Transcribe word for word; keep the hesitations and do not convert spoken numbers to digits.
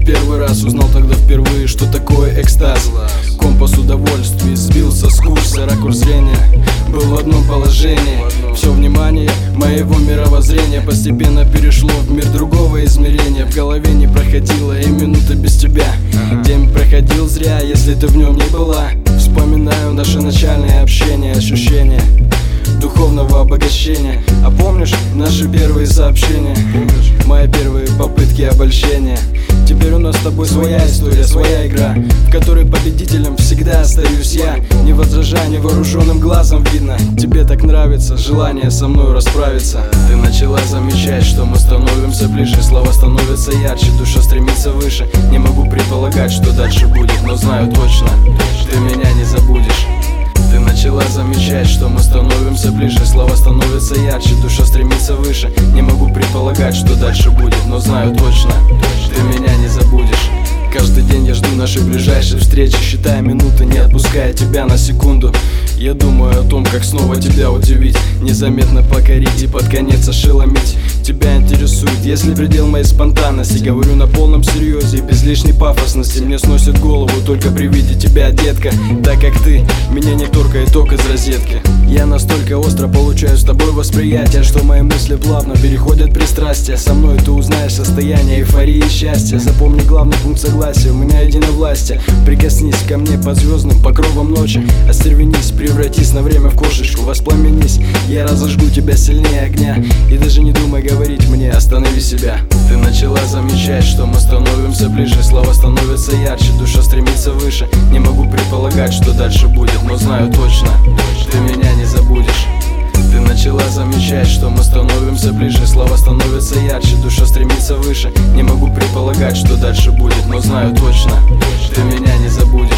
первый раз, узнал тогда впервые, что такое экстаз. Компас удовольствий сбился с курса, ракурс зрения был в одном положении. Все внимание моего мировоззрения постепенно перешло в мир другого измерения. В голове не проходила и минута без тебя. День проходил зря, если ты в нем не была. Вспоминаю наше начальное общение, ощущение духовного обогащения. А помнишь наши первые сообщения? Мои первые попытки обольщения? Теперь у нас с тобой своя история, своя игра, в которой победителем всегда остаюсь я. Не возражай, невооруженным глазом видно, тебе так нравится желание со мной расправиться. Ты начала замечать, что мы становимся ближе, слова становятся ярче, душа стремится выше. Не могу предполагать, что дальше будет, но знаю точно, ты меня не забудешь. Ты начала замечать, что мы становимся ближе, слова становятся ярче, душа стремится выше. Не могу предполагать, что дальше будет, но знаю точно, ты меня не забудешь. Каждый день я жду нашей ближайшей встречи, считая минуты, не отпуская тебя на секунду. Я думаю о том, как снова тебя удивить, незаметно покорить и под конец ошеломить. Тебя интересует, если предел моей спонтанности. Говорю на полном серьезе и без лишней пафосности. Мне сносит голову только при виде тебя, детка, так как ты меня не торкает ток из розетки. Я настолько остро получаю с тобой восприятие, что мои мысли плавно переходят в пристрастие. Со мной ты узнаешь состояние эйфории и счастья. Запомни главный пункт согласия, у меня единовластие. Прикоснись ко мне под звездным покровом ночи, остервенись, превратись на время в кошечку, воспламенись. Я разожгу тебя сильнее огня, и даже не думай говорить мне, останови себя. Ты начала замечать, что мы становимся ближе, слова становятся ярче, душа стремится выше. Не могу предполагать, что дальше будет, но знаю точно, ты меня не забудешь. Ты начала замечать, что мы становимся ближе, слова становятся ярче, душа стремится выше. Не могу предполагать, что дальше будет, но знаю точно, ты меня не забудешь.